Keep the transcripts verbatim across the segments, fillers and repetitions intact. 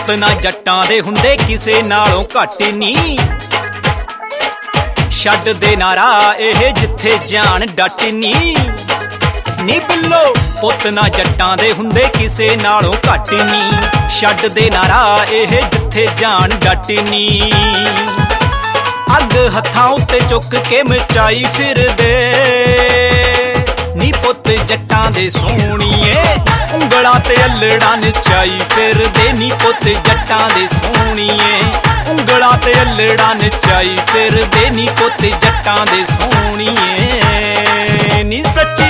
ਪੁੱਤ ਨਾ ਜੱਟਾਂ ਦੇ ਹੁੰਦੇ ਕਿਸੇ ਨਾਲੋਂ ਘੱਟ ਨੀ। ਛੱਡ ਦੇ ਨਾਰਾ ਇਹ ਜਿੱਥੇ ਜਾਣ ਡਟ ਨੀ। ਨੀ ਬਿੱਲੋ ਪੁੱਤ ਨਾ ਜੱਟਾਂ ਦੇ ਹੁੰਦੇ ਕਿਸੇ ਨਾਲੋਂ ਘੱਟ ਨੀ। ਛੱਡ ਦੇ ਨਾਰਾ ਇਹ ਜਿੱਥੇ ਜਾਣ ਡਟ ਨੀ। ਅੱਗ ਹੱਥਾਂ ਉੱਤੇ ਚੁੱਕ ਕੇ ਮਚਾਈ ਫਿਰਦੇ ਨੀ ਪੁੱਤ ਜੱਟਾਂ ਦੇ ਸੋਹਣੀਏ। ਉਂਗਲਾਂ ਤੇ ਅਲੜਾਂ ਨਚਾਈ ਫਿਰਦੇ ਨੀ ਪੁੱਤ ਜੱਟਾਂ ਦੇ ਸੋਹਣੀਏ। ਉਂਗਲਾਂ ਤੇ ਅਲੜਾਂ ਨਚਾਈ ਫਿਰਦੇ ਨੀ ਪੁੱਤ ਜੱਟਾਂ ਦੇ ਸੋਹਣੀਏ। ਨੀ ਸੱਚੀ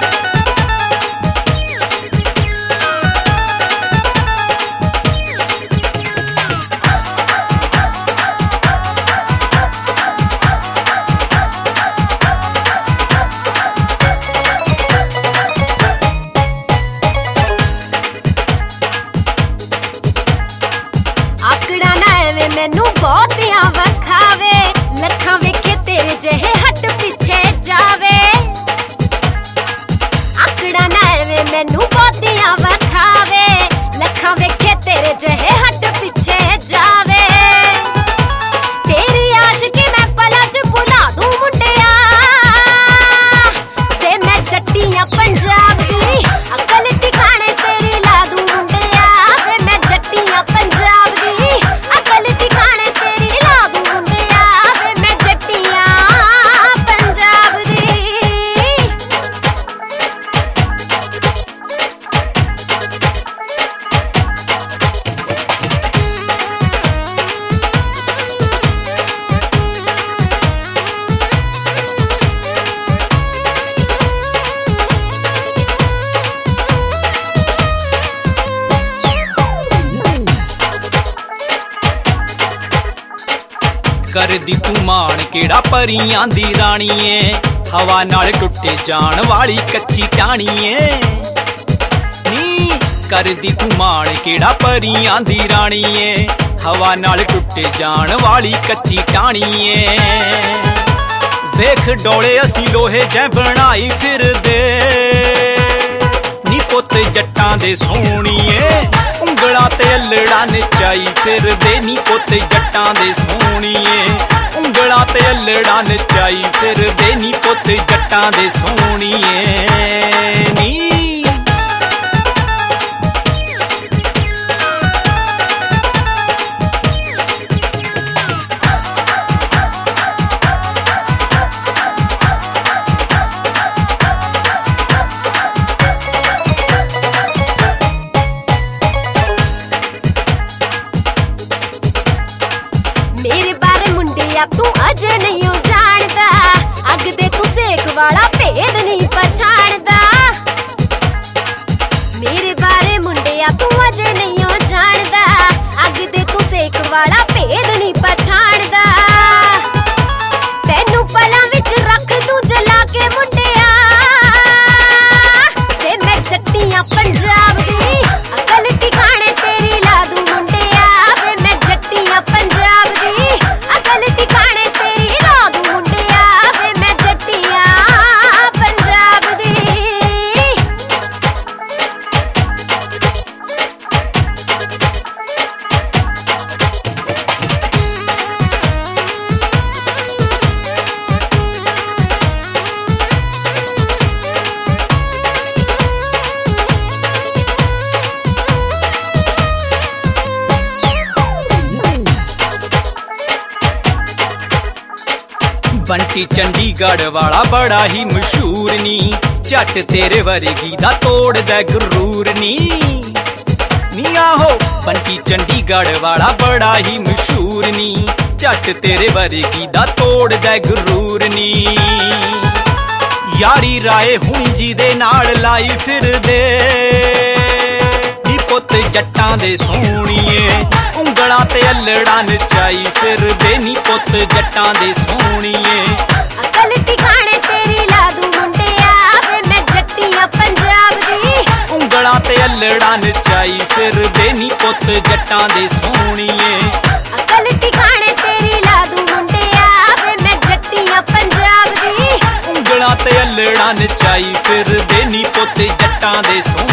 मैनू बहुतियां वखावे लखां वेखे तेरे जहे हट पिछे जावे। आकड़ा ना एवे मैनू बहुतियां वखावे लखां वेखे तेरे जहे हट पिछे जावे। तेरी आशिकी मैं पला च भुला दूं मुंडिया ते मैं जट्टियां पंजाब दी अकल ठिकाने तेरी ला दूं मुंडिया वे मैं जट्टियां पंजाब दी अकल ठिकाने तेरी ला दूं मुंडिया वे मैं जट्टियां पंजाब दी। करदी तू मान केड़ा परियां दी राणीए। हवा नाल टुटे जाण वाली कच्ची टाणीए। नी करदी तू मान केड़ा परियां दी राणीए। हवा नाल टुटे जाण वाली कच्ची टाणीए। वेख डोले असी लोहे जै बनाई फिरदे नी पुत जट्टां दे सोहणीए। ਉਂਗਲਾਂ ਤੇ ਅਲੜਾਂ ਨਚਾਈ ਫਿਰਦੇ ਨੀ ਪੁੱਤ ਜੱਟਾਂ ਦੇ ਸੋਹਣੀਏ। ਉਂਗਲਾਂ ਤੇ ਅਲੜਾਂ ਨਚਾਈ ਫਿਰਦੇ ਨੀ ਪੁੱਤ ਜੱਟਾਂ ਦੇ ਸੋਹਣੀਏ। ਨੀ मेरे बारे मुंडिया तू अजे नहीं जानदा अग दे तू सेक वाला भेद नहीं पछाणदा। मेरे बारे मुंडिया तू अजे नहीं जानदा अग दे तू सेक वाला भेद नहीं पछाणदा। तैनू पलां विच रख तू जला के मुंडिया ते मैं जट्टियां पंजाब दी अकल ठिकाने तेरी ला दूं मुंडिया वे मैं जट्टियां पंजाब दी अकल ठिकाने तेरी ला दूं मुंडिया वे मैं जट्टियां पंजाब दी। ਬੰਟੀ ਚੰਡੀਗੜ੍ਹ ਵਾਲਾ ਬੜਾ ਹੀ ਮਸ਼ਹੂਰ ਨੀ। ਝੱਟ ਤੇਰੇ ਵਰਗੀ ਦਾ ਤੋੜਦਾ ਗਰੂਰ ਨੀ। ਨੀ ਆਹੋ ਬੰਟੀ ਚੰਡੀਗੜ੍ਹ ਵਾਲਾ ਬੜਾ ਹੀ ਮਸ਼ਹੂਰ ਨੀ। ਝੱਟ ਤੇਰੇ ਵਰਗੀ ਦਾ ਤੋੜਦਾ ਗਰੂਰ ਨੀ। ਯਾਰੀ ਰਾਏ ਹੁਣ ਜੀ ਦੇ ਨਾਲ ਲਾਈ ਫਿਰਦੇ ਨੀ ਪੁੱਤ ਜੱਟਾਂ ਦੇ ਸੋਹਣੀਏ। ਉਂਗਲਾਂ ਤੇ ਅਲੜਾਂ ਨਚਾਈ ਫਿਰਦੇ ਨੀ ਪੁੱਤ ਜੱਟਾਂ ਦੇ ਸੋਹਣੀਏ। अकल ठिकाने तेरी ला दूं मुंडिया वे मैं जट्टियां पंजाब दी। ਉਂਗਲਾਂ ਤੇ ਅਲੜਾਂ ਨਚਾਈ ਫਿਰਦੇ ਨੀ ਪੁੱਤ ਜੱਟਾਂ ਦੇ ਸੋਹਣੀਏ। अकल ठिकाने तेरी ला दूं मुंडिया वे मैं जट्टियां पंजाब दी। ਉਂਗਲਾਂ ਤੇ ਅਲੜਾਂ ਨਚਾਈ ਫਿਰਦੇ ਨੀ ਪੁੱਤ ਜੱਟਾਂ ਦੇ ਸੋਹਣੀਏ।